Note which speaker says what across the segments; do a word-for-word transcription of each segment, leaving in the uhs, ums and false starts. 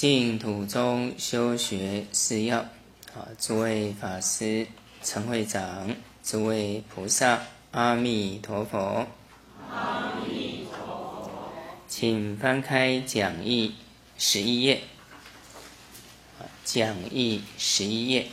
Speaker 1: 净土中修学四要，啊，诸位法师、陈会长、诸位菩萨，阿弥陀佛。
Speaker 2: 阿弥陀佛。
Speaker 1: 请翻开讲义十一页，讲义十一页。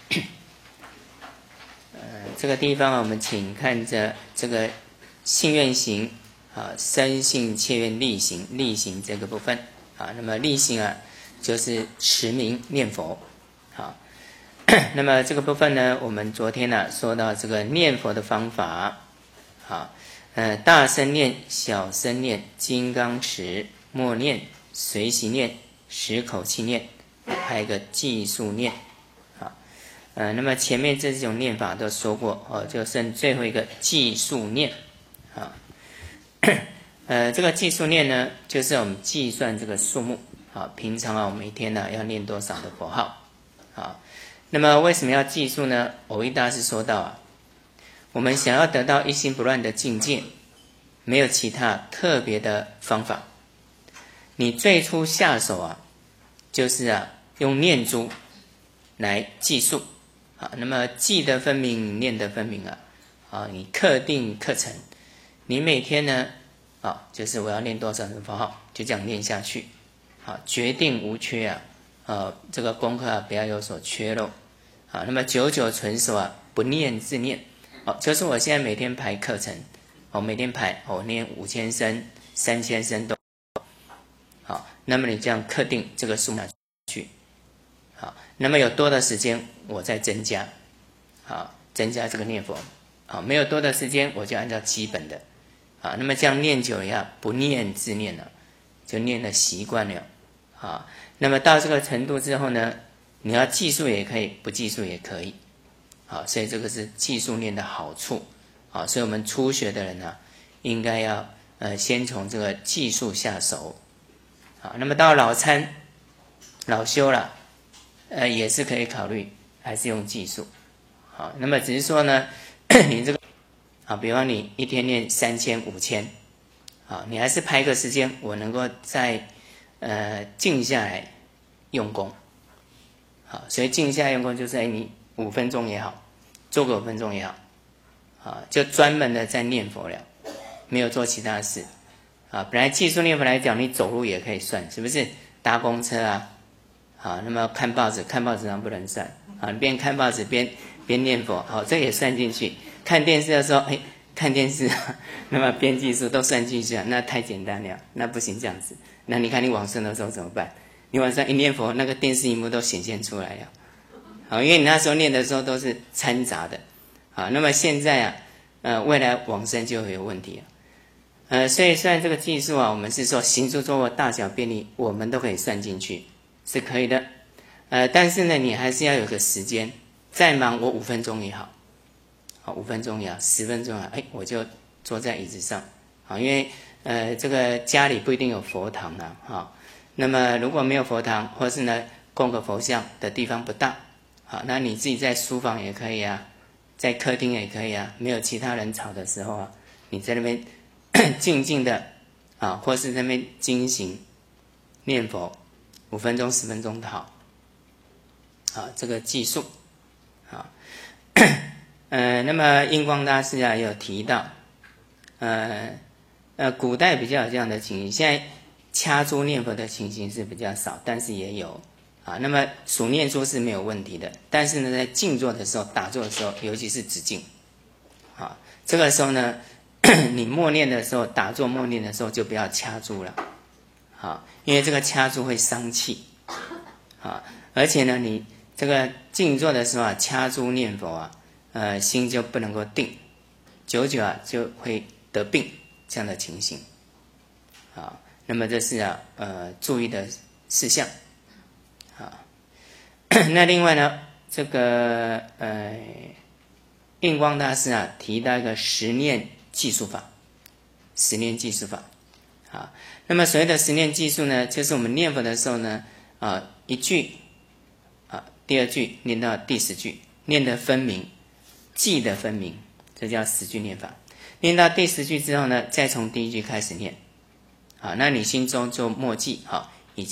Speaker 1: 呃，这个地方我们请看着这个信愿行啊，深信切愿力行，力行这个部分啊，那么力行啊，就是持名念佛。好，那么这个部分呢，我们昨天呢、啊、说到这个念佛的方法，好，呃，大声念、小声念、金刚持、默念、随喜念、十口气念，还有一个计数念。呃，那么前面这种念法都说过哦，就剩最后一个计数念啊。呃，这个计数念呢，就是我们计算这个数目啊。平常啊，我每天呢、啊、要念多少的佛号啊？那么为什么要计数呢？藕益大师说到啊，我们想要得到一心不乱的境界，没有其他特别的方法。你最初下手啊，就是啊用念珠来计数。啊，那么记得分明，念得分明啊！啊，你课定课程，你每天呢，啊，就是我要念多少人佛号，就这样念下去，啊，决定无缺啊，呃，这个功课啊不要有所缺漏，啊，那么久久纯熟啊，不念自念，哦、啊，就是我现在每天排课程，我、啊、每天排，我、啊、念五千声、三千声都，好、啊，那么你这样课定这个数下去。好，那么有多的时间我再增加，好，增加这个念佛，好，没有多的时间我就按照基本的，啊，那么这样念久了呀，不念自念了，就念的习惯了，啊，那么到这个程度之后呢，你要计数也可以，不计数也可以，好，所以这个是计数念的好处，啊，所以我们初学的人呢、啊，应该要呃先从这个计数下手，好，那么到老参、老修了。呃，也是可以考虑，还是用计数，好，那么只是说呢，你这个，好，比方你一天念三千、五千，好，你还是排个时间，我能够在呃静下来用功，好，所以静下来用功就是在你五分钟也好，做个五分钟也好，啊，就专门的在念佛了，没有做其他事，啊，本来计数念佛来讲，你走路也可以算，是不是？搭公车啊。好，那么看报纸，看报纸上不能算。啊，边看报纸边边念佛，好，这也算进去。看电视的时候，哎，看电视，那么边计数都算进去啊，那太简单了，那不行这样子。那你看你往生的时候怎么办？你晚上一念佛，那个电视荧幕都显现出来了。好，因为你那时候念的时候都是掺杂的。好，那么现在啊，呃，未来往生就会有问题了。呃，所以虽然这个计数啊，我们是说行住坐卧大小便利，我们都可以算进去。是可以的，呃，但是呢，你还是要有个时间，再忙我五分钟也好，好五分钟也好，十分钟也好，哎，我就坐在椅子上，好，因为呃，这个家里不一定有佛堂啊，哈，那么如果没有佛堂，或是呢供个佛像的地方不大，好，那你自己在书房也可以啊，在客厅也可以啊，没有其他人吵的时候啊，你在那边静静的啊，或是在那边精行念佛。五分钟、十分钟的好，好，这个计数，好，呃，那么印光大师啊也有提到，呃呃，古代比较有这样的情形，现在掐珠念佛的情形是比较少，但是也有啊。那么数念珠是没有问题的，但是呢，在静坐的时候、打坐的时候，尤其是止静，啊，这个时候呢，你默念的时候、打坐默念的时候就不要掐珠了。好，因为这个掐珠会伤气，啊，而且呢，你这个静坐的时候啊，掐珠念佛啊，呃，心就不能够定，久久啊就会得病这样的情形，啊，那么这是啊呃注意的事项，啊，那另外呢，这个呃印光大师啊提到一个十念计数法，十念计数法，啊。那么所谓的十念计数呢，就是我们念佛的时候呢，啊一句，啊第二句念到第十句，念得分明，记得分明，这叫十句念法。念到第十句之后呢，再从第一句开始念，啊，那你心中就默记，好，已经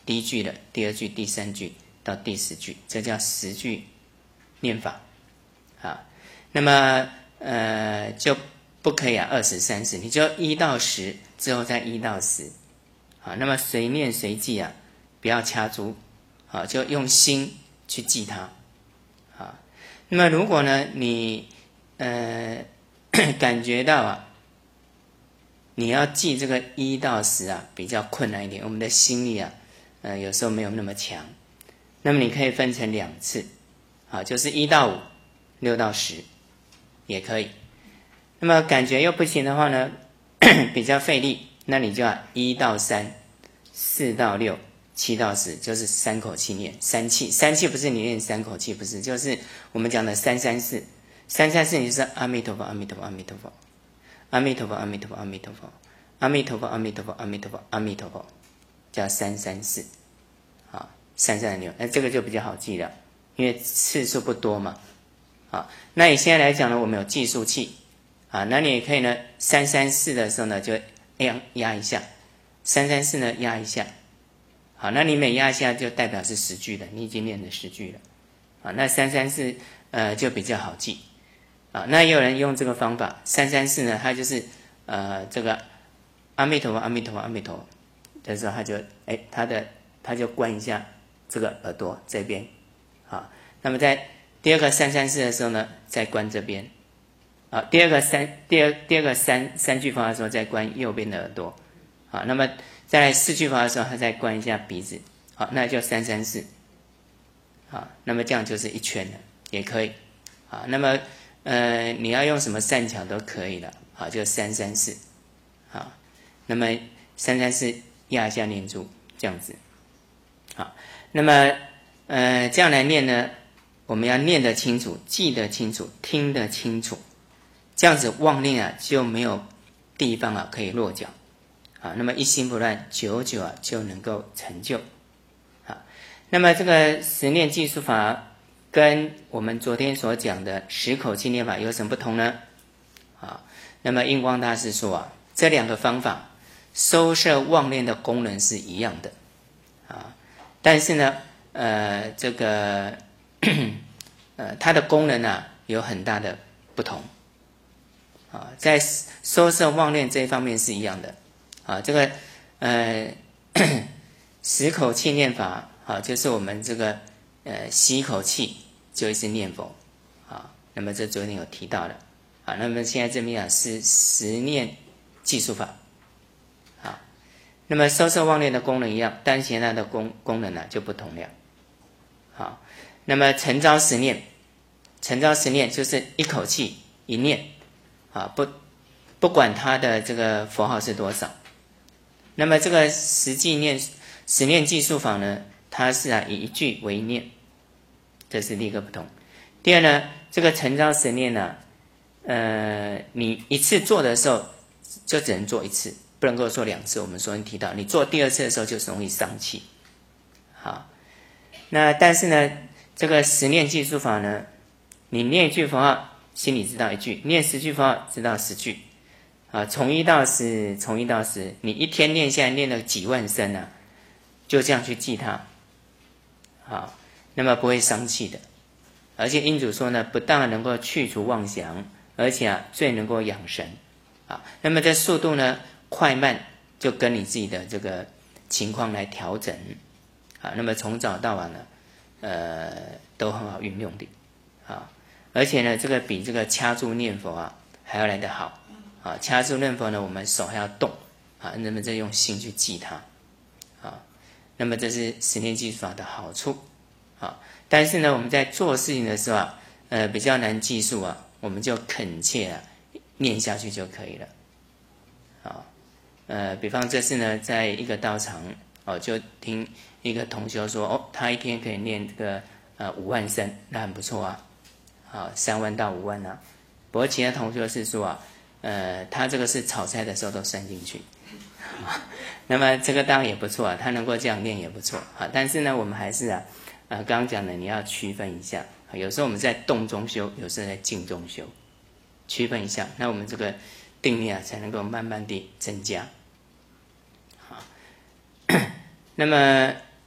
Speaker 1: 第一句了，第二句、第三句到第十句，这叫十句念法。啊，那么呃就不可以啊，二十、三十，你就一到十之后再一到十。啊，那么随念随记啊，不要掐珠，啊，就用心去记它。啊，那么如果呢，你呃感觉到啊，你要记这个一到十啊，比较困难一点，我们的心力啊，呃，有时候没有那么强。那么你可以分成两次，啊，就是一到五、六到十，也可以。那么感觉又不行的话呢，比较费力，那你就要一到三、四到六、七到十，就是三口气念，三气。三气不是你念三口气，不是，就是我们讲的三三四。三三四你就是阿弥陀佛，阿弥陀佛，阿弥陀佛。阿弥陀佛，阿弥陀佛，阿弥陀佛，阿弥陀佛，阿弥陀佛，阿弥陀佛，阿弥陀佛，叫三三四，啊，三三六，那这个就比较好记了，因为次数不多嘛，啊，那你现在来讲呢，我们有计数器，啊，那你也可以呢，三三四的时候呢，就压压一下，三三四呢压一下，好，那你每压一下就代表是十句了，你已经念了十句了，啊，那三三四呃就比较好记。啊，那也有人用这个方法，三三四呢，它就是呃这个阿弥陀佛，阿弥陀佛，阿弥陀佛的时候，他就哎他的他就关一下这个耳朵这边，好，那么在第二个三三四的时候呢，再关这边，啊，第二个三第二第二个三三句法的时候再关右边的耳朵，好，那么再来四句法的时候，他再关一下鼻子，好，那就三三四，好，那么这样就是一圈了，也可以，好，那么。呃，你要用什么善巧都可以了，好，就三三四，好，那么三三四压一下念住，这样子，好，那么呃这样来念呢，我们要念得清楚，记得清楚，听得清楚，这样子妄念啊就没有地方啊可以落脚，啊，那么一心不乱，久久啊就能够成就，啊，那么这个十念计数法。跟我们昨天所讲的十口气念法有什么不同呢？啊，那么印光大师说啊，这两个方法收摄妄念的功能是一样的，啊，但是呢，呃，这个呃它的功能啊有很大的不同，啊，在收摄妄念这一方面是一样的，啊，这个呃十口气念法啊，就是我们这个呃吸一口气。就一直念佛，啊，那么这昨天有提到的，啊，那么现在这边啊是十念计数法，啊，那么收摄妄念的功能一样，但是它的功功能呢就不同了，好，那么晨朝十念，晨朝十念就是一口气一念，啊，不不管它的这个佛号是多少，那么这个实际念十念计数法呢，它是啊以一句为念。这是第一个不同。第二呢，这个晨朝十念呢，呃，你一次做的时候就只能做一次，不能够做两次。我们昨天提到，你做第二次的时候就容易伤气。好，那但是呢，这个十念计数法呢，你念一句佛号，心里知道一句；念十句佛号，知道十句。啊，从一到十，从一到十，你一天念下来念了几万声啊，就这样去记它。好。那么不会伤气的，而且因主说呢，不但能够去除妄想，而且啊最能够养神啊。那么这速度呢快慢就跟你自己的这个情况来调整啊。那么从早到晚呢，呃都很好运用的啊。而且呢，这个比这个掐住念佛啊还要来得好啊。掐住念佛呢，我们手还要动啊，那么再用心去记它啊。那么这是十念计数法的好处。啊，但是呢，我们在做事情的时候啊，呃，比较难记数啊，我们就恳切啊念下去就可以了。啊，呃，比方这次呢，在一个道场哦，就听一个同修说，哦，他一天可以念这个呃五万声，那很不错啊，好，三万到五万啊。不过其他同修是说啊，呃，他这个是炒菜的时候都算进去。啊，那么这个当然也不错啊，他能够这样念也不错啊。但是呢，我们还是啊。啊，刚刚讲的你要区分一下，有时候我们在动中修，有时候在静中修，区分一下，那我们这个定力啊才能够慢慢地增加。好，那么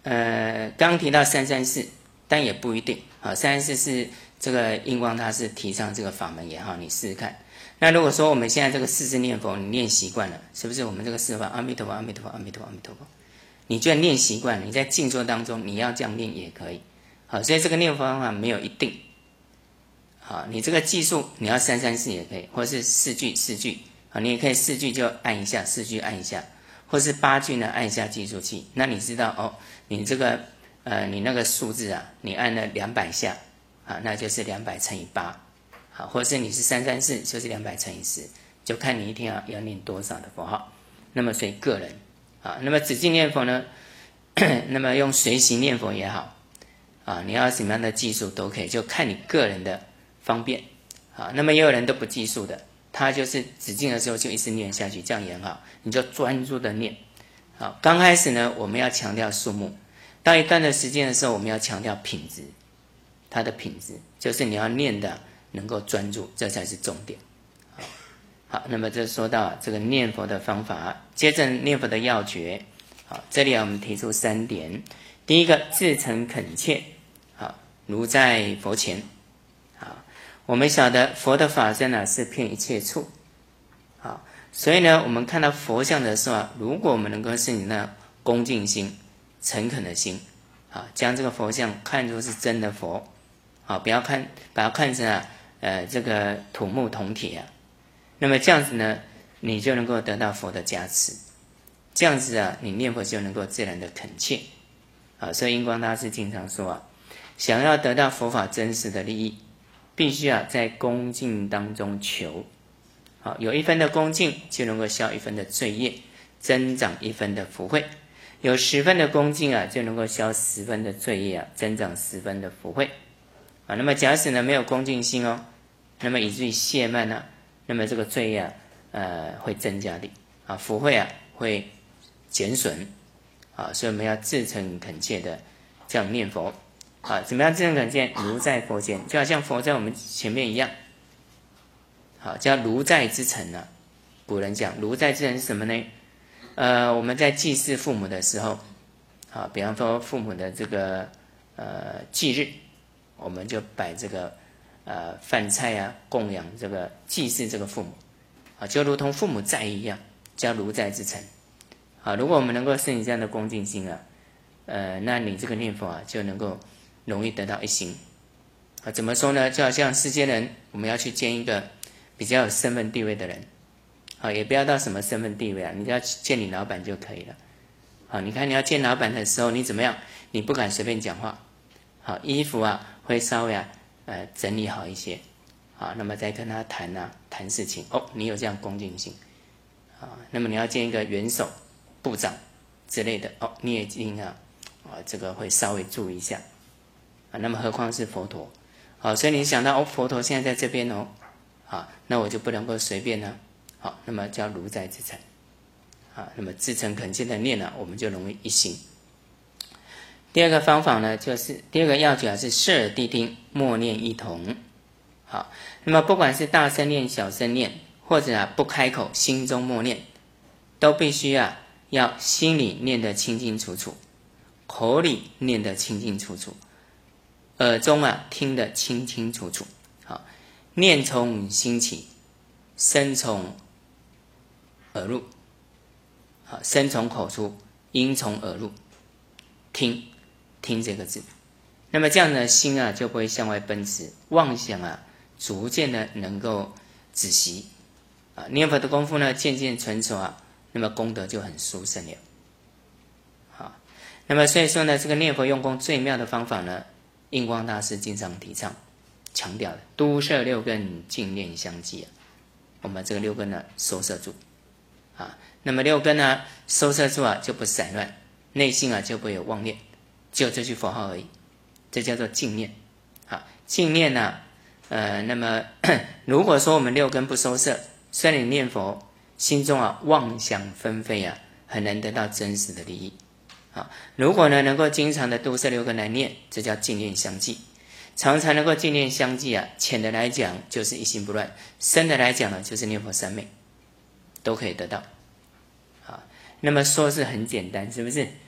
Speaker 1: 呃，刚提到三三四，但也不一定啊。三三四是这个印光大师提倡这个法门也好，你试试看。那如果说我们现在这个四字念佛，你念习惯了，是不是我们这个四法阿弥陀佛、阿弥陀佛、阿弥陀佛、阿弥陀佛，你居然念习惯了，你在静坐当中你要这样念也可以。好，所以这个念佛方法没有一定。好，你这个计数你要三三四也可以，或是四句四句，好，你也可以四句就按一下，四句按一下。或是八句呢，按下计数器，那你知道哦，你这个呃，你那个数字啊，你按了两百下啊，那就是两百乘以八，好，或是你是三三四，就是两百乘以十，就看你一天啊要念多少的佛号。那么随个人啊，那么止境念佛呢，那么用随行念佛也好啊，你要什么样的技术都可以，就看你个人的方便啊。那么也有人都不计数的。他就是止境的时候就一直念下去，这样也很好，你就专注的念。好，刚开始呢，我们要强调数目，到一段的时间的时候，我们要强调品质，它的品质就是你要念的能够专注，这才是重点。好，好，那么这说到这个念佛的方法，接着念佛的要诀。好，这里啊我们提出三点，第一个至诚恳切，好，如在佛前。我们晓得佛的法身啊是遍一切处，好，所以呢，我们看到佛像的时候啊，如果我们能够是你那恭敬心、诚恳的心，啊，将这个佛像看作是真的佛，啊，不要看把它看成啊，呃，这个土木铜铁啊，那么这样子呢，你就能够得到佛的加持，这样子啊，你念佛就能够自然的恳切，啊，所以印光大师经常说啊，想要得到佛法真实的利益。必须啊，在恭敬当中求，好，有一分的恭敬，就能够消一分的罪业，增长一分的福慧；有十分的恭敬啊，就能够消十分的罪业啊，增长十分的福慧。啊，那么假使呢没有恭敬心哦，那么以至于懈慢呢、啊，那么这个罪业啊，呃，会增加的啊，福慧啊会减损啊，所以我们要至诚恳切的这样念佛。啊，怎么样？至诚恳切，如在佛前，就好像佛在我们前面一样。好，叫如在之诚呢、啊。古人讲如在之诚是什么呢？呃，我们在祭祀父母的时候，啊，比方说父母的这个呃忌日，我们就摆这个呃饭菜啊，供养这个祭祀这个父母，啊，就如同父母在一样，叫如在之诚。啊，如果我们能够生起这样的恭敬心啊，呃，那你这个念佛啊，就能够容易得到一心啊。怎么说呢？就好像世间人，我们要去见一个比较有身份地位的人，好，也不要到什么身份地位啊，你只要见你老板就可以了。好，你看你要见老板的时候，你怎么样？你不敢随便讲话。好，衣服啊会稍微啊呃整理好一些。好，那么再跟他谈啊谈事情哦，你有这样恭敬心啊。那么你要见一个元首、部长之类的哦，你也一定啊啊这个会稍微注意一下。啊，那么何况是佛陀，好，所以你想到哦，佛陀现在在这边哦，好，那我就不能够随便呢，好，那么叫如在之诚，啊，那么至诚恳切的念呢、啊，我们就容易一心。第二个方法呢，就是第二个要诀是摄耳谛听，默念一同，好，那么不管是大声念、小声念，或者啊不开口，心中默念，都必须啊要心里念得清清楚楚，口里念得清清楚楚。耳中啊听得清清楚楚，好，念从心起，声从耳入，好，声从口出，音从耳入，听听这个字，那么这样的心啊就不会向外奔驰，妄想啊逐渐的能够止息啊，念佛的功夫呢渐渐纯熟啊，那么功德就很殊胜了。好，那么所以说呢，这个念佛用功最妙的方法呢，印光大师经常提倡强调的，都摄六根，净念相继啊。我们这个六根呢收摄住啊，那么六根呢收摄住啊就不散乱，内心啊就不会有妄念，只有这句佛号而已，这叫做净念啊。净念呢、啊，呃，那么如果说我们六根不收摄，虽然你念佛，心中啊妄想纷飞啊，很难得到真实的利益。啊，如果呢能够经常的都摄六根来念，这叫净念相继。常常能够净念相继啊，浅的来讲就是一心不乱，深的来讲呢就是念佛三昧，都可以得到。啊，那么说是很简单，是不是？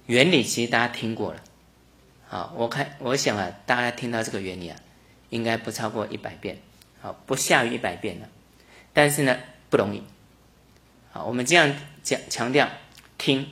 Speaker 1: 原理其实大家听过了，好，我看我想啊，大家听到这个原理啊，应该不超过一百遍，好，不下于一百遍了。但是呢，不容易。好，我们这样讲强调听，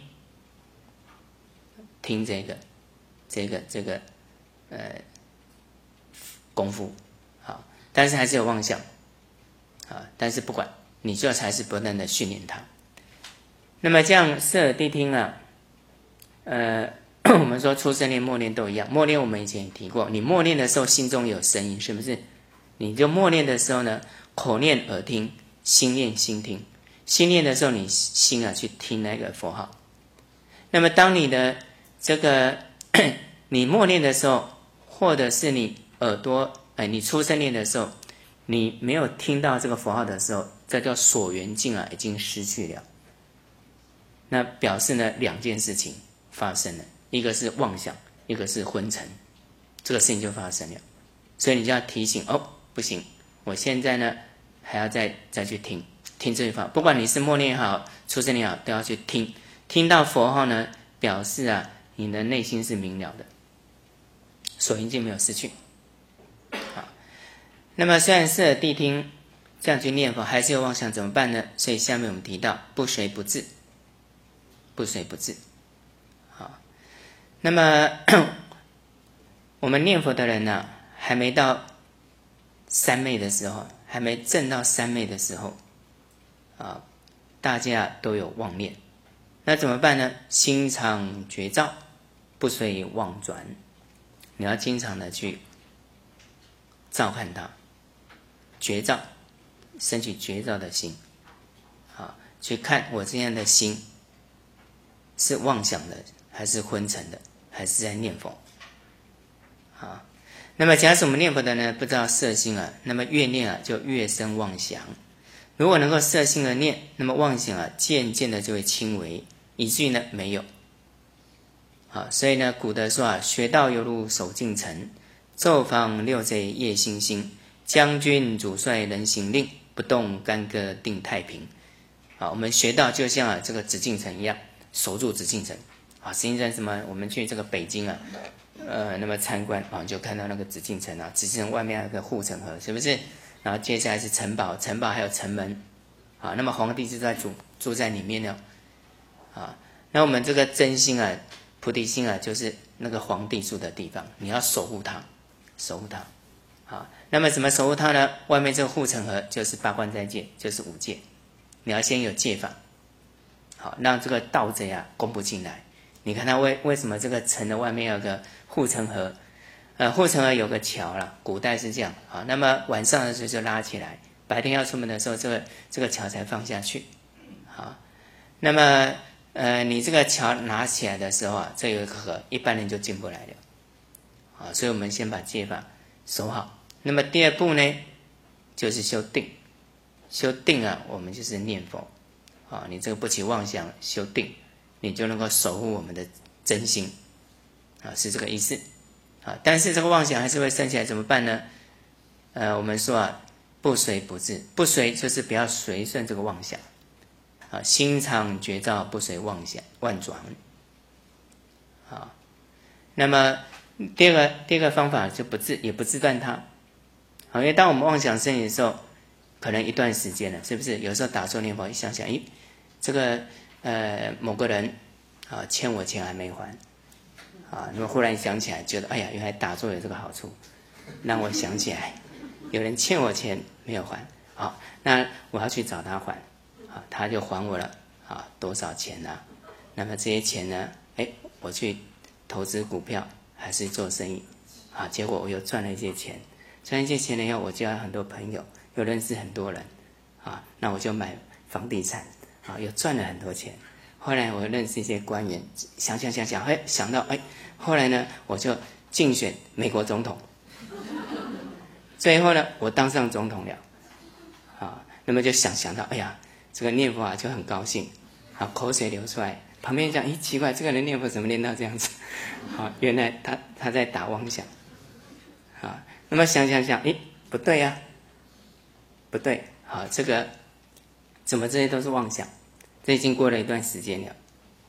Speaker 1: 听这个，这个这个呃功夫，好，但是还是有妄想，啊，但是不管，你就还是不断的训练它。那么这样摄耳谛听啊，呃，我们说出生念、默念都一样。默念我们以前也提过，你默念的时候心中有声音，是不是？你就默念的时候呢，口念耳听，心念心听。心念的时候，你心啊去听那个佛号。那么当你的这个你默念的时候，或者是你耳朵哎，你出生念的时候，你没有听到这个佛号的时候，这叫所缘境啊，已经失去了。那表示呢，两件事情发生了，一个是妄想，一个是昏沉，这个事情就发生了。所以你就要提醒哦，不行，我现在呢还要再再去听听这句话，不管你是默念也好，出生念也好，都要去听。听到佛号呢，表示啊，你的内心是明了的，所缘境没有失去。好，那么虽然摄耳谛听这样去念佛，还是有妄想，怎么办呢？所以下面我们提到不随不至。不随不至，好，那么我们念佛的人呢、啊，还没到三昧的时候，还没证到三昧的时候，啊，大家都有妄念，那怎么办呢？心常觉照，不随妄转，你要经常的去照看它，觉照，升起觉照的心，啊，去看我这样的心。是妄想的，还是昏沉的，还是在念佛？好，那么假使我们念佛的呢，不知道摄心啊，那么越念啊就越生妄想。如果能够摄心而念，那么妄想啊渐渐的就会轻微，以至于呢没有。好，所以呢古德说啊，学道犹如守进城，昼访六贼夜星星，将军主帅人行令，不动干戈定太平。好，我们学道就像啊这个紫禁城一样。守住紫禁城啊，紫禁城什么？我们去这个北京啊，呃，那么参观啊，就看到那个紫禁城啊，紫禁城外面有个护城河，是不是？然后接下来是城堡，城堡还有城门，啊，那么皇帝就在住住在里面呢，啊，那我们这个真心啊，菩提心啊，就是那个皇帝住的地方，你要守护它，守护它，啊，那么怎么守护它呢？外面这个护城河就是八关斋戒，就是五戒，你要先有戒法。好，让这个盗贼啊攻不进来。你看他为为什么这个城的外面有个护城河？呃，护城河有个桥啦，古代是这样。好，那么晚上的时候就拉起来，白天要出门的时候，这个这个桥才放下去。好，那么呃，你这个桥拿起来的时候啊，这有一个河，一般人就进不来了。好，所以我们先把戒法守好。那么第二步呢，就是修定。修定啊，我们就是念佛。啊，你这个不起妄想，修定，你就能够守护我们的真心，啊，是这个意思，啊，但是这个妄想还是会升起来，怎么办呢？呃，我们说啊，不随不至，不随就是不要随顺这个妄想，啊，心常觉照，不随妄想妄转，啊，那么第二个第二个方法就不自也不自断它，好，因为当我们妄想升起的时候。可能一段时间了，是不是？有时候打坐念佛，一想想，咦，这个呃某个人啊欠我钱还没还，啊，那么忽然想起来，觉得哎呀，原来打坐有这个好处，让我想起来，有人欠我钱没有还，好，那我要去找他还，啊，他就还我了，啊，多少钱呢、啊？那么这些钱呢，哎，我去投资股票还是做生意，啊，结果我又赚了一些钱，赚一些钱了以后，我交了很多朋友。又认识很多人，啊，那我就买房地产，啊，又赚了很多钱。后来我认识一些官员，想想想想，哎，想到哎，后来呢，我就竞选美国总统，最后呢，我当上总统了，啊，那么就想想到，哎呀，这个念佛啊就很高兴，啊，口水流出来。旁边讲，咦，奇怪，这个人念佛怎么念到这样子？啊，原来他他在打妄想，啊，那么想想想，诶，不对呀、啊。不对，好，这个怎么这些都是妄想？这已经过了一段时间了，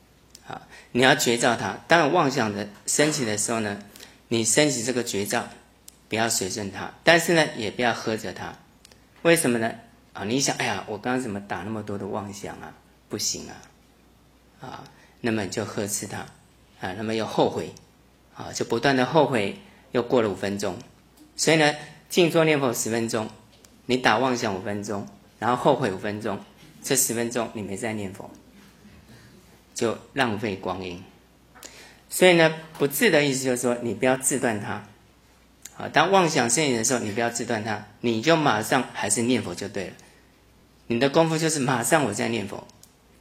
Speaker 1: 啊，你要觉照它。当然妄想的升起的时候呢，你升起这个觉照，不要随顺它，但是呢，也不要呵着它。为什么呢？啊，你想，哎呀，我刚刚怎么打那么多的妄想啊？不行啊，啊，那么你就呵斥它，啊，那么又后悔，啊，就不断的后悔，又过了五分钟，所以呢，静坐念佛十分钟，你打妄想五分钟，然后后悔五分钟，这十分钟你没在念佛，就浪费光阴。所以呢，不自的意思就是说，你不要自断它。啊，当妄想升起的时候，你不要自断它，你就马上还是念佛就对了。你的功夫就是马上我在念佛，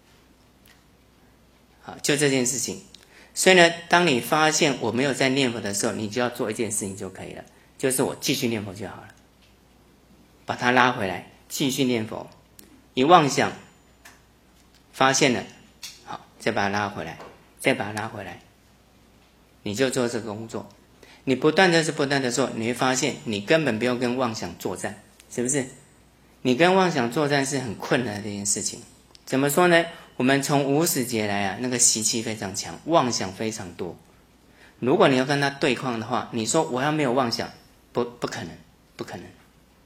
Speaker 1: 好，就这件事情。所以呢，当你发现我没有在念佛的时候，你就要做一件事情就可以了，就是我继续念佛就好了，把它拉回来，继续念佛。一妄想发现了，好，再把它拉回来，再把它拉回来，你就做这个工作。你不断的是不断的做，你会发现你根本不用跟妄想作战，是不是？你跟妄想作战是很困难的一件事情。怎么说呢？我们从无始劫来啊，那个习气非常强，妄想非常多。如果你要跟他对抗的话，你说我要没有妄想，不不可能，不可能。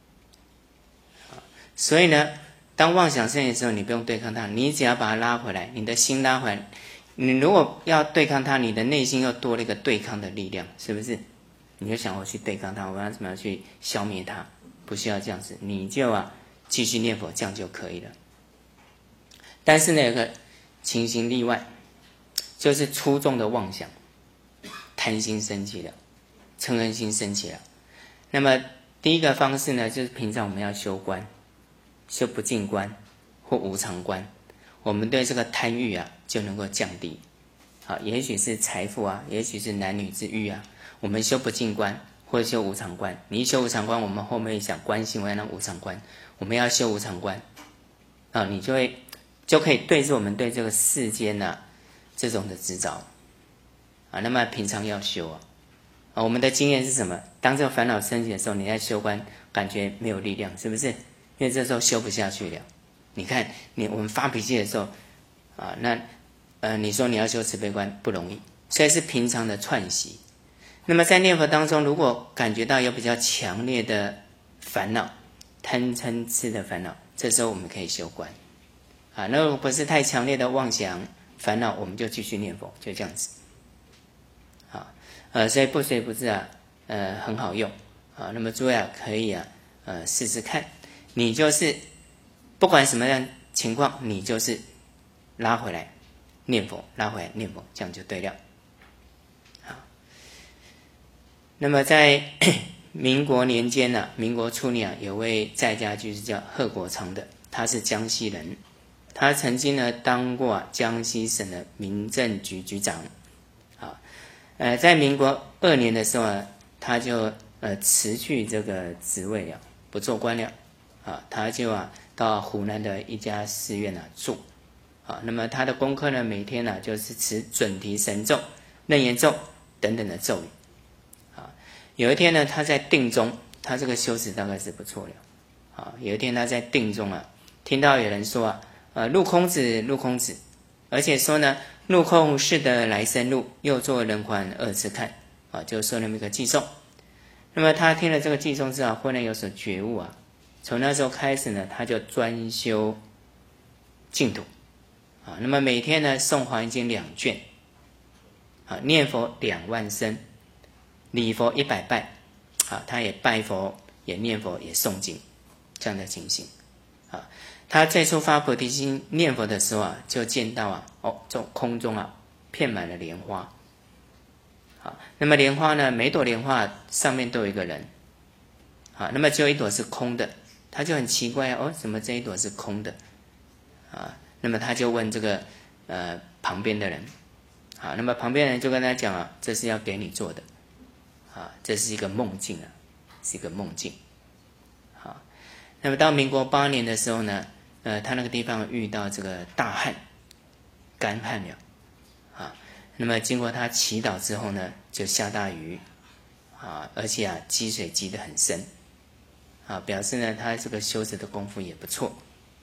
Speaker 1: 所以呢，当妄想升起的时候，你不用对抗它，你只要把它拉回来，你的心拉回来。你如果要对抗它，你的内心又多了一个对抗的力量，是不是？你就想我去对抗它，我要怎么样去消灭它？不需要这样子，你就啊继续念佛，这样就可以了。但是呢，有个情形例外，就是粗重的妄想，贪心升起了，嗔恨心升起了。那么第一个方式呢，就是平常我们要修观，修不净观或无常观，我们对这个贪欲啊就能够降低。好，也许是财富啊，也许是男女之欲啊，我们修不净观或者修无常观。你一修无常观，我们后面想关心为那无常观，我们要修无常观啊，你就会就可以对治我们对这个世间啊这种的执着啊。那么平常要修啊，啊，我们的经验是什么？当这个烦恼升起的时候，你在修观感觉没有力量，是不是？因为这时候修不下去了。你看，你我们发脾气的时候啊，那呃，你说你要修慈悲观不容易，所以是平常的串习。那么在念佛当中，如果感觉到有比较强烈的烦恼，贪嗔痴的烦恼，这时候我们可以修观啊。那如果不是太强烈的妄想烦恼，我们就继续念佛，就这样子。啊，呃，所以不随不自啊，呃，很好用啊。那么诸位啊，可以啊，呃，试试看。你就是不管什么样情况，你就是拉回来念佛，拉回来念佛，这样就对了。好，那么在民国年间呢、啊，民国初年啊，有位在家居士叫贺国昌的，他是江西人，他曾经呢当过、啊、江西省的民政局局长。啊，呃，在民国二年的时候啊，他就呃辞去这个职位了，不做官了。啊，他就啊到湖南的一家寺院啊住。啊，那么他的功课呢，每天呢、啊、就是持准提神咒、楞严咒等等的咒语。啊，有一天呢，他在定中，他这个修持大概是不错了。啊，有一天他在定中啊，听到有人说啊，呃，陆空子，陆空子，而且说呢，陆空是的来生路，又作人寰二次看。啊，就说那么一个偈颂。那么他听了这个偈颂之后，忽然有所觉悟啊。从那时候开始呢，他就专修净土啊。那么每天呢，诵华严经两卷啊，念佛两万声，礼佛一百拜啊。他也拜佛，也念佛，也诵经，这样的情形啊。他最初发菩提心念佛的时候啊，就见到啊，哦，这空中啊，遍满了莲花。好，那么莲花呢，每朵莲花上面都有一个人。好，那么只有一朵是空的。他就很奇怪哦，怎么这一朵是空的啊？那么他就问这个呃旁边的人，啊，那么旁边人就跟他讲啊，这是要给你做的，啊，这是一个梦境啊，是一个梦境。好，那么到民国八年的时候呢，呃，他那个地方遇到这个大旱，干旱了，啊，那么经过他祈祷之后呢，就下大雨，啊，而且啊积水积得很深。啊，表示呢，他这个修持的功夫也不错，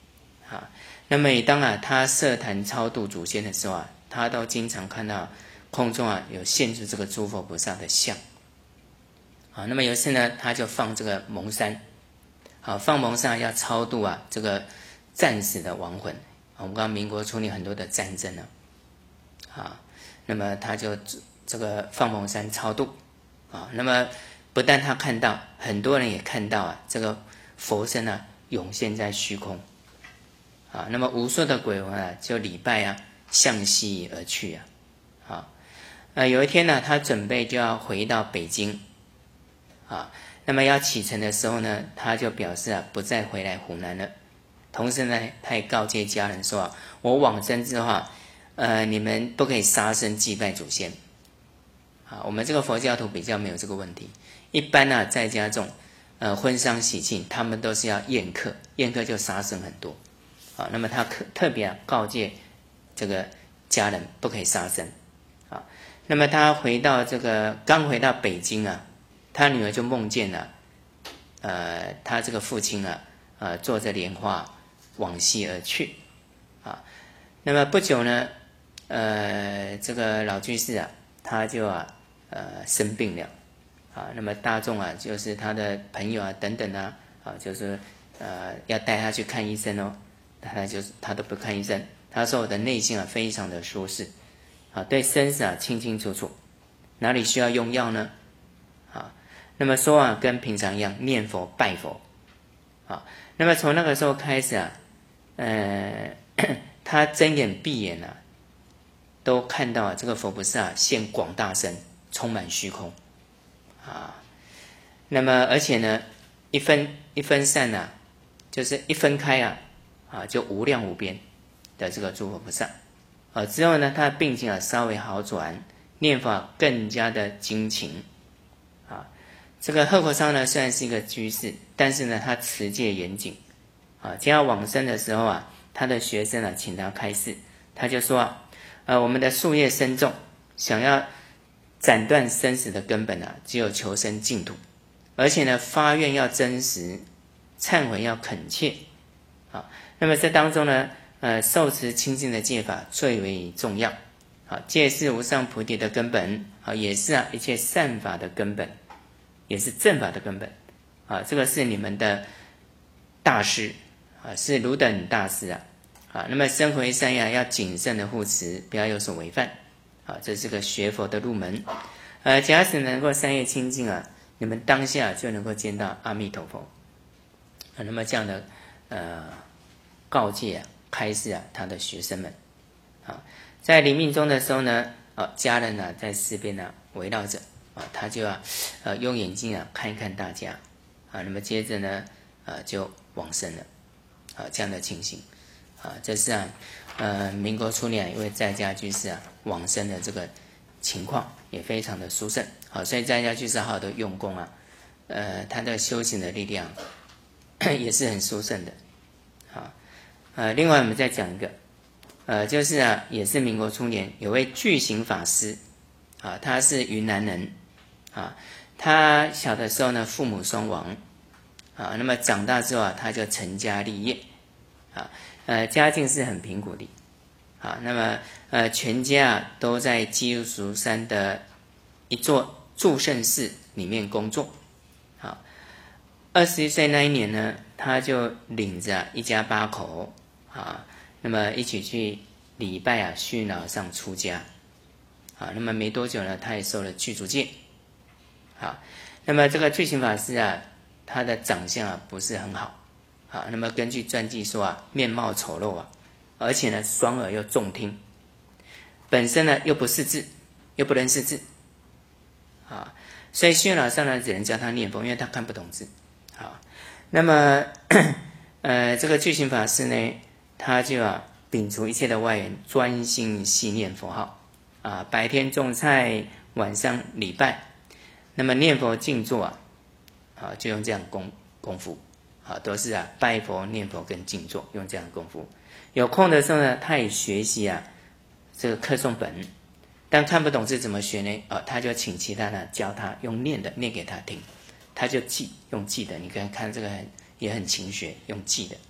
Speaker 1: 啊。那么每当啊他设坛超度祖先的时候啊，他都经常看到空中啊有现出这个诸佛菩萨的像。啊，那么有一次呢，他就放这个蒙山，啊，放蒙山要超度啊这个战死的亡魂。我们刚刚民国初年很多的战争呢，啊，那么他就这个放蒙山超度，啊，那么不但他看到，很多人也看到啊，这个佛身啊涌现在虚空，啊，那么无数的鬼魂啊就礼拜啊向西而去啊，啊，呃有一天呢，他准备就要回到北京。啊，那么要启程的时候呢，他就表示啊，不再回来湖南了。同时呢，他也告诫家人说啊，我往生之后啊，呃，你们不可以杀生祭拜祖先。啊，我们这个佛教徒比较没有这个问题。一般呢、啊，在家中，呃，婚丧喜庆，他们都是要宴客，宴客就杀生很多。啊，那么他特特别、啊、告诫这个家人不可以杀生。啊，那么他回到这个刚回到北京啊。他女儿就梦见了，呃，他这个父亲啊，呃，坐着莲花往西而去，啊，那么不久呢，呃，这个老居士啊，他就啊，呃，生病了，啊，那么大众啊，就是他的朋友啊，等等啊，啊，就是呃，要带他去看医生哦，他就是他都不看医生，他说我的内心啊，非常的舒适，啊，对生死啊，清清楚楚，哪里需要用药呢？啊。那么说啊，跟平常一样念佛拜佛，啊，那么从那个时候开始啊，呃，他睁眼闭眼啊，都看到啊这个佛菩萨现广大身，充满虚空，啊，那么而且呢，一分一分散啊，就是一分开啊，啊就无量无边的这个诸佛菩萨，啊之后呢，他的病情啊稍微好转，念佛、啊、更加的精勤。这个贺国昌呢，虽然是一个居士，但是呢，他持戒严谨，啊，将要往生的时候啊，他的学生啊，请他开示，他就说啊，呃，我们的夙业深重，想要斩断生死的根本啊，只有求生净土，而且呢，发愿要真实，忏悔要恳切，啊，那么这当中呢，呃，受持清净的戒法最为重要，啊，戒是无上菩提的根本，啊，也是啊一切善法的根本。也是正法的根本，啊，这个是你们的大师，啊，是汝等大师啊，啊，那么生活于三业要谨慎的护持，不要有所违犯，啊，这是个学佛的入门，呃，假使能够三业清净啊，你们当下就能够见到阿弥陀佛，啊，那么这样的呃告诫啊，开示啊，他的学生们，啊，在临命终的时候呢，啊，家人呢在四边呢围绕着。啊，他就啊，呃，用眼睛啊看一看大家，啊，那么接着呢，呃，就往生了，啊，这样的情形，啊，这是啊，呃，民国初年一位在家居士啊往生的这个情况也非常的殊胜，好，所以在家居士好好的用功啊，呃，他的修行的力量也是很殊胜的，啊，呃，另外我们再讲一个，呃，就是啊，也是民国初年有位巨行法师，啊，他是云南人。啊，他小的时候呢，父母双亡，啊，那么长大之后啊，他就成家立业，啊，呃，家境是很贫苦的，啊，那么呃，全家啊都在基督山的一座祝圣寺里面工作，啊，二十一岁那一年呢，他就领着一家八口，啊，那么一起去礼拜啊虚老上出家，啊，那么没多久呢，他也受了具足戒。好，那么这个巨行法师啊，他的长相啊不是很好，啊，那么根据传记说啊，面貌丑陋啊，而且呢双耳又重听，本身呢又不识字，又不认识字，啊，所以虚老上呢只能教他念佛，因为他看不懂字，好，那么呃这个巨行法师呢，他就啊摒除一切的外缘，专心细念佛号，啊，白天种菜，晚上礼拜。那么念佛静坐啊，啊就用这样功功夫，啊都是啊拜佛念佛跟静坐用这样功夫。有空的时候呢，他也学习啊这个课诵本，但看不懂字怎么学呢？啊，他就请其他人教他用念的念给他听，他就记用记的。你看看这个很也很勤学，用记的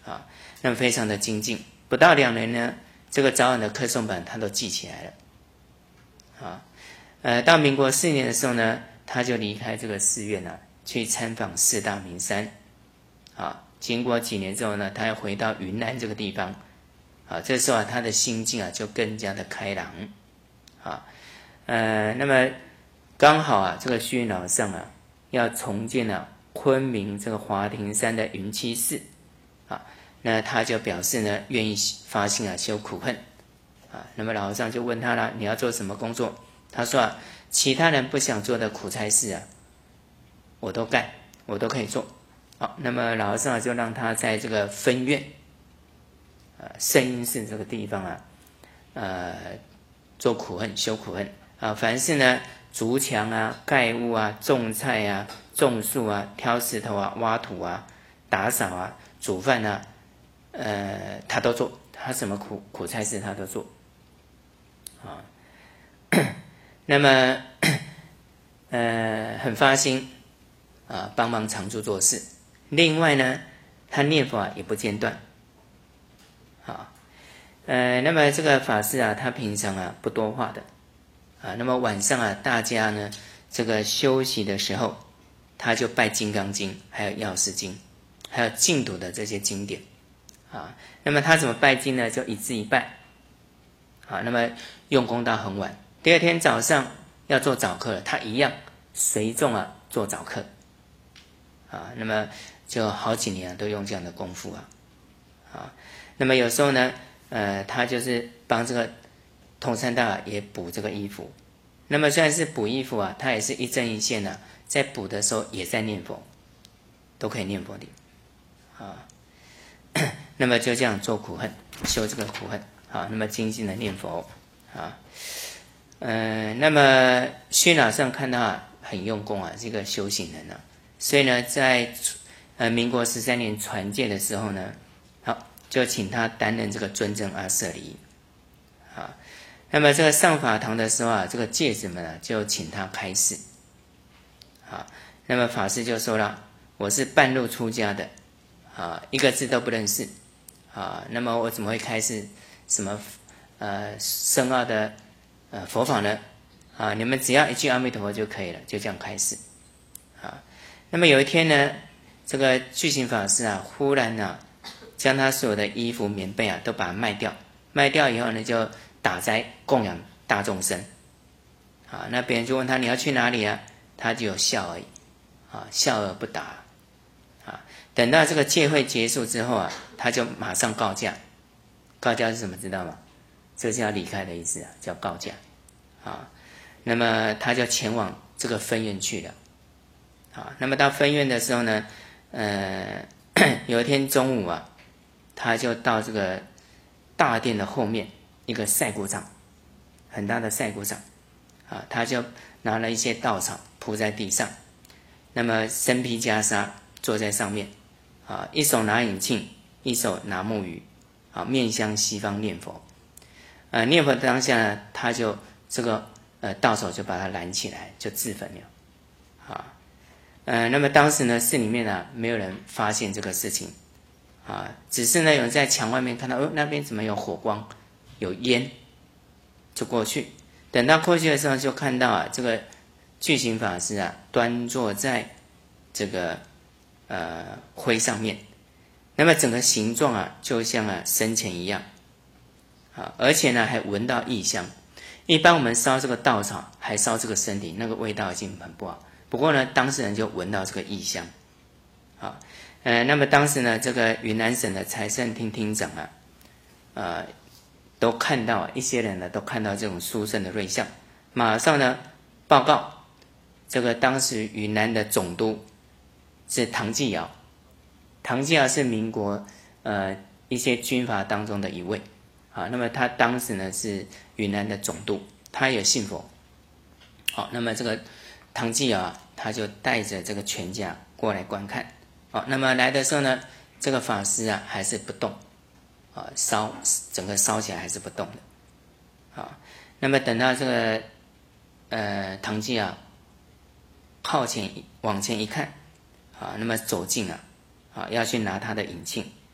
Speaker 1: 啊，那么非常的精进，不到两年呢，这个早晚的课诵本他都记起来了，啊，呃，到民国四年的时候呢，他就离开这个寺院啊，去参访四大名山，啊，经过几年之后呢，他又回到云南这个地方，啊，这时候啊，他的心境啊就更加的开朗，啊，呃，那么刚好啊，这个虚云老上啊，要重建啊昆明这个华亭山的云栖寺，啊，那他就表示呢，愿意发心啊修苦恨，啊，那么老和尚就问他了，你要做什么工作？他说啊，其他人不想做的苦差事啊，我都干，我都可以做。好，那么老和尚就让他在这个分院，呃，圣音寺这个地方啊，呃，做苦恨，修苦恨啊，凡是呢，筑墙啊、盖屋啊、种菜啊、种树啊、挑石头啊、挖土啊、打扫啊、煮饭啊，呃，他都做，他什么苦苦差事他都做，啊，那么呃，很发心啊，帮忙常住做事。另外呢，他念佛啊也不间断，啊，呃，那么这个法师啊，他平常啊不多话的，啊，那么晚上啊，大家呢这个休息的时候，他就拜《金刚经》，还有《药师经》，还有净土的这些经典，啊，那么他怎么拜经呢？就一字一拜，啊，那么用功到很晚，第二天早上要做早课了，他一样随众啊做早课，啊，那么就好几年啊都用这样的功夫啊，啊，那么有时候呢，呃，他就是帮这个通山大也补这个衣服，那么虽然是补衣服啊，他也是一针一线啊，在补的时候也在念佛，都可以念佛的，啊，那么就这样做苦恨，修这个苦恨，啊，那么精进的念佛，啊，呃，那么虚老上看到啊很用功啊，这个修行人啊，所以呢，在呃民国十三年传戒的时候呢，好就请他担任这个尊正阿舍离，啊，那么这个上法堂的时候啊，这个戒子们啊就请他开示，啊，那么法师就说了，我是半路出家的，啊，一个字都不认识，啊，那么我怎么会开示什么呃深奥的呃佛法呢？啊，你们只要一句阿弥陀佛就可以了，就这样开示，啊，那么有一天呢，这个具行法师啊，忽然啊，将他所有的衣服、棉被啊，都把它卖掉，卖掉以后呢，就打斋供养大众生，啊，那别人就问他你要去哪里啊？他就有笑而已，啊，笑而不答，啊，等到这个戒会结束之后啊，他就马上告假，告假是什么知道吗？这是要离开的意思啊，叫告假，啊，那么他就前往这个分院去了。啊，那么到分院的时候呢，呃，有一天中午啊，他就到这个大殿的后面一个晒谷场，很大的晒谷场，啊，他就拿了一些稻草铺在地上，那么身披袈裟坐在上面，啊，一手拿引磬，一手拿木鱼，啊，面向西方念佛，呃，念佛当下呢，他就这个呃稻草就把它拦起来，就自焚了，啊。呃，那么当时呢，寺里面啊，没有人发现这个事情，啊，只是呢，有人在墙外面看到，哦，那边怎么有火光，有烟，就过去。等到过去的时候，就看到啊，这个具行法师啊，端坐在这个呃灰上面，那么整个形状啊，就像啊生前一样，啊，而且呢，还闻到异香。一般我们烧这个稻草，还烧这个身体，那个味道已经很不好。不过呢，当事人就闻到这个异香，啊，呃，那么当时呢，这个云南省的财政厅厅长啊，呃，都看到一些人呢，都看到这种殊胜的瑞相，马上呢报告这个当时云南的总督是唐继尧，唐继尧是民国呃一些军阀当中的一位，啊，那么他当时呢是云南的总督，他也信佛，好，那么这个。唐继尧啊，他就带着这个全家过来观看。好，那么来的时候呢，这个法师啊还是不动，啊，烧整个烧起来还是不动的。啊，那么等到这个呃唐继尧靠前往前一看，啊，那么走近啊，啊要去拿他的引磬，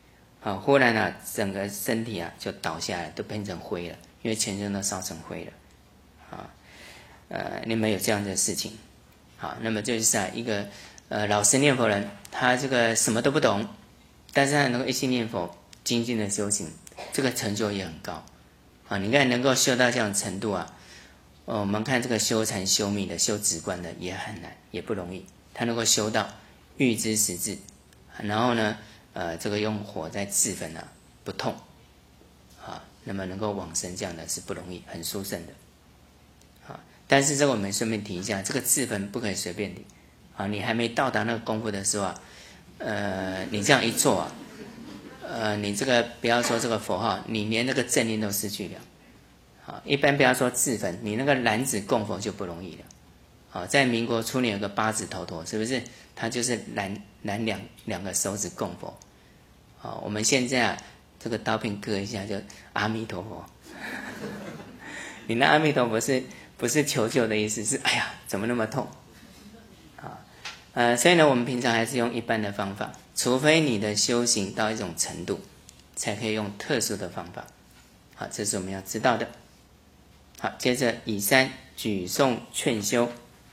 Speaker 1: 啊，忽然啊，整个身体啊就倒下来，都变成灰了，因为全身都烧成灰了。啊，呃，你们有这样的事情？好，那么就是啊，一个呃老实念佛人，他这个什么都不懂，但是他能够一心念佛，精进的修行，这个成就也很高。啊，你看能够修到这样程度啊，哦，我们看这个修禅修密的、修止观的也很难，也不容易。他能够修到欲知实质，然后呢，呃，这个用火在炙焚啊，不痛，啊，那么能够往生这样的是不容易，很殊胜的。啊，但是这个我们顺便提一下，这个炙焚不可以随便理。啊，你还没到达那个功夫的时候啊，呃，你这样一做啊，呃，你这个不要说这个佛号，你连那个正念都失去了。啊，一般不要说炙焚，你那个燃指供佛就不容易了。啊，在民国初年有个八指头陀，是不是？他就是燃燃两两个手指供佛。啊，我们现在啊，这个刀片割一下就阿弥陀佛。你那阿弥陀佛是不是求救的意思？是哎呀，怎么那么痛？啊，呃，所以呢，我们平常还是用一般的方法，除非你的修行到一种程度，才可以用特殊的方法。好，这是我们要知道的。好，接着以三举诵劝修。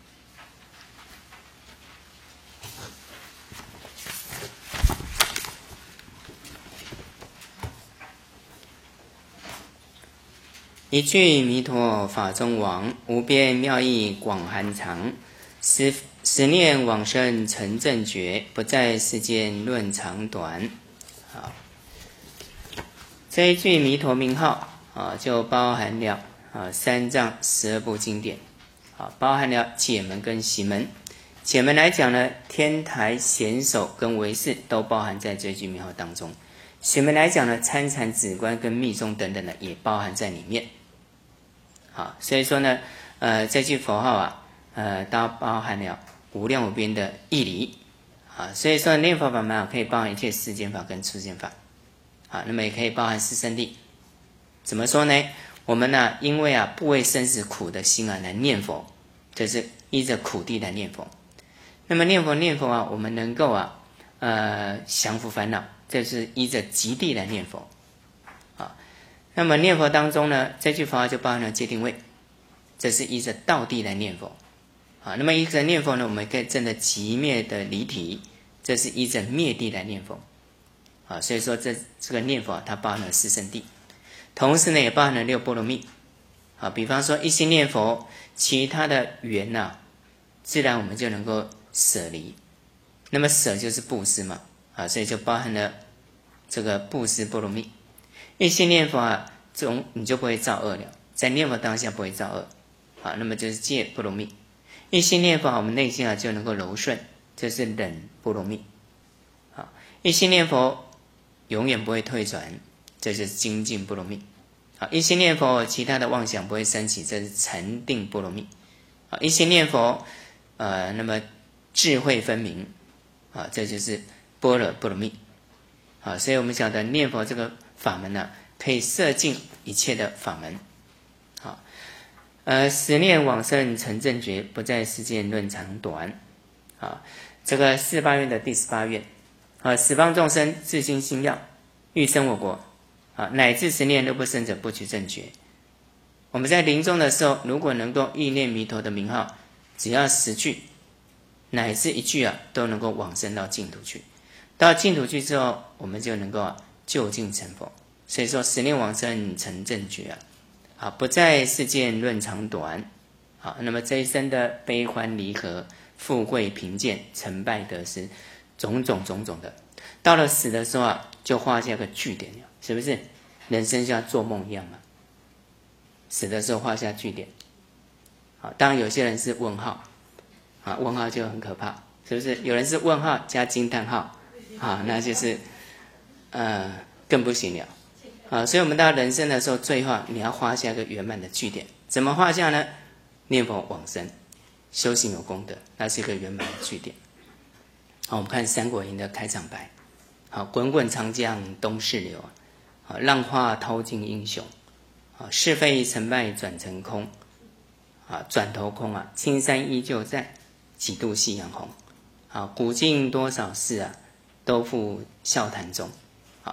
Speaker 1: 一句弥陀法中王，无边妙义广含藏。十十念往生成正觉，不在世间论长短。好，这一句弥陀名号啊，就包含了啊三藏十二部经典，啊，包含了解门跟习门。解门来讲呢，天台显首跟唯识都包含在这句名号当中。习门来讲呢，参禅止观跟密宗等等的也包含在里面。好，所以说呢，呃，这句佛号啊，呃，它包含了无量无边的义理，啊，所以说念佛法门啊，可以包含一切世间法跟出现法，啊，那么也可以包含四圣谛。怎么说呢？我们呢、啊，因为啊，不为生死苦的心啊来念佛，这是依着苦谛来念佛。那么念佛念佛啊，我们能够啊，呃，降伏烦恼，这是依着极谛来念佛。那么念佛当中呢，这句佛号就包含了戒定慧，这是依着道谛来念佛。啊，那么依着念佛呢，我们可以证得极灭的离体，这是依着灭谛来念佛。啊，所以说这这个念佛它包含了四圣谛，同时呢也包含了六波罗蜜。啊，比方说一心念佛，其他的缘呐、啊，自然我们就能够舍离。那么舍就是布施嘛，啊，所以就包含了这个布施波罗蜜。一心念佛啊，总你就不会造恶了，在念佛当下不会造恶，好，那么就是戒波罗蜜。一心念佛，我们内心啊就能够柔顺，这是忍波罗蜜。好，一心念佛永远不会退转，这就是精进波罗蜜。好，一心念佛，其他的妄想不会升起，这是禅定波罗蜜。好，一心念佛，呃，那么智慧分明，啊，这就是般若波罗蜜。好，所以我们晓得念佛这个法门呢、啊，可以摄尽一切的法门。好，呃，十念往生成正觉，不在世间论长短。啊，这个四八愿的第十八愿，啊，十方众生自心心要，欲生我国，啊，乃至十念都不生者，不取正觉。我们在临终的时候，如果能够忆念弥陀的名号，只要十句，乃至一句啊，都能够往生到净土去。到净土去之后，我们就能够啊就近成佛。所以说十念往生成正觉啊，啊不在世间论长短。好，那么这一生的悲欢离合、富贵贫贱、成败得失，种种种种的，到了死的时候啊，就画下个句点了，是不是？人生像做梦一样嘛，死的时候画下句点。好，当然有些人是问号，啊，问号就很可怕，是不是？有人是问号加惊叹号。啊，那就是呃更不行了啊！所以我们到人生的时候，最后你要画下一个圆满的句点。怎么画下呢？念佛往生，修行有功德，那是一个圆满的句点。好，我们看《三国演义》的开场白。好，滚滚长江东逝流，好，浪花淘尽英雄，好，是非成败转成空，啊，转头空啊，青山依旧在，几度夕阳红。好，古今多少事啊，都付笑谈中。好，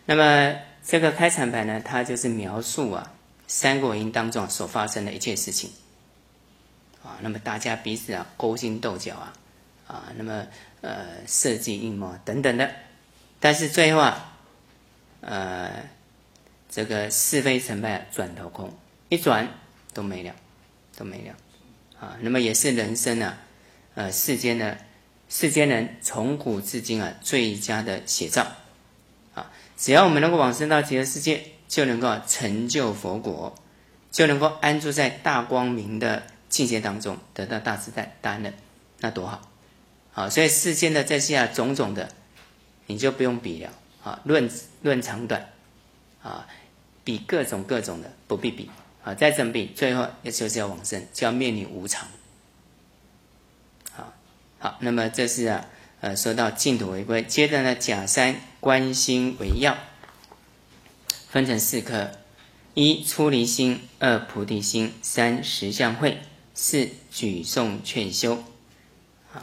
Speaker 1: 那么这个开场白呢，它就是描述啊《三国演义》当中所发生的一切事情啊。那么大家彼此啊勾心斗角啊啊，那么呃设计阴谋等等的，但是最后啊呃这个是非成败转头空，一转都没了，都没了啊。那么也是人生啊呃世间的世间人从古至今啊最佳的写照。只要我们能够往生到极乐世界，就能够成就佛国，就能够安住在大光明的境界当中，得到大自在大安乐，那多好！好，所以世间的这些啊种种的，你就不用比了啊，论论长短啊，比各种各种的不必比啊，再怎么比，最后也就是要往生，就要面临无常。好，好，那么这是啊。呃，说到净土为归，接着呢，甲三观心为要，分成四科：一出离心，二菩提心，三实相会，四举诵劝修。好，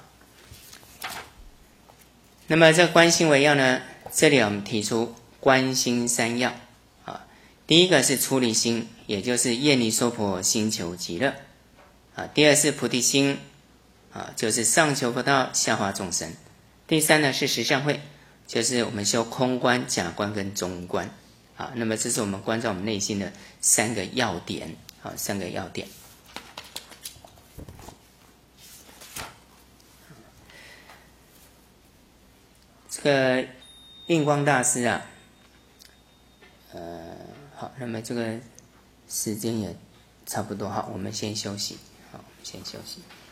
Speaker 1: 那么这观心为要呢，这里我们提出观心三要啊。第一个是出离心，也就是厌离娑婆，心求极乐啊。第二是菩提心啊，就是上求佛道，下化众生。第三呢是实相会，就是我们修空观、假观跟中观啊。那么这是我们关照我们内心的三个要点啊，三个要点。这个印光大师啊，呃，好，那么这个时间也差不多，好，我们先休息，好，先休息。